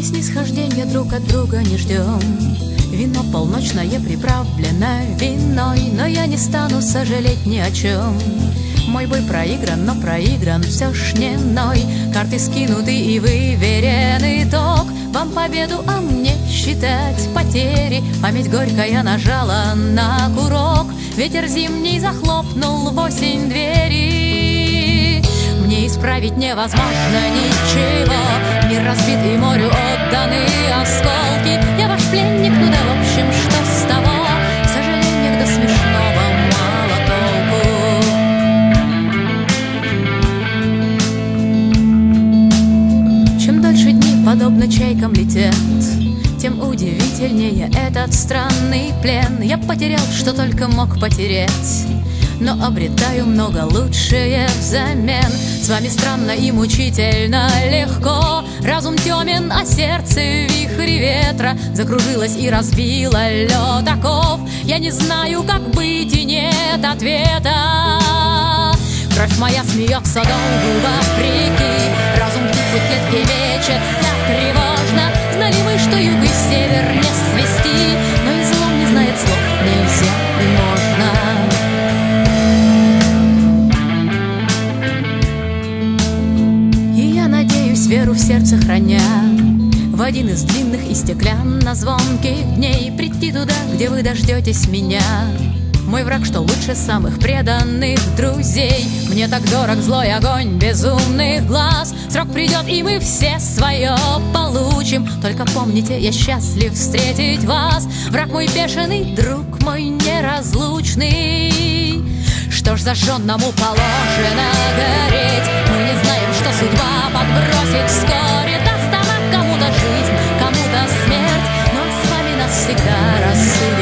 Мы снисхождения друг от друга не ждем. Вино полночное приправлено виной, но я не стану сожалеть ни о чем. Мой бой проигран, но проигран все ж не мной. Карты скинуты и выверен итог. Вам победу, а мне считать потери. Память горькая нажала на курок. Ветер зимний захлопнул в осень двери. Мне исправить невозможно ничего. Мир разбит и морю отданы осколки. Я ваш пленник, ну да в общем, что с того? В сожалениях до смешного мало толку. Чем дольше дни подобно чайкам летят, тем удивительнее этот странный плен. Я потерял, что только мог потерять, но обретаю много лучшее взамен. С вами странно и мучительно легко. Разум темен, а сердце в вихре ветра. Закружилось и разбило лед оков. Я не знаю, как быть, и нет ответа. Кровь моя смеется долго вопреки. Разум птицы в клетке мечется тревожно. Знали мы, что юг и север не свести, но и злом не знает слов, нельзя и можно. И я надеюсь, веру в сердце храня, в один из длинных и стеклянно-звонких дней прийти туда, где вы дождетесь меня. Мой враг, что лучше самых преданных друзей. Мне так дорог злой огонь безумных глаз. Срок придет, и мы все свое получим. Только помните, я счастлив встретить вас. Враг мой бешеный, друг мой неразлучный. Что ж зажженному положено гореть? Мы не знаем, что судьба подбросит вскоре. Даст она кому-то жизнь, кому-то смерть, но с вами нас всегда рассудит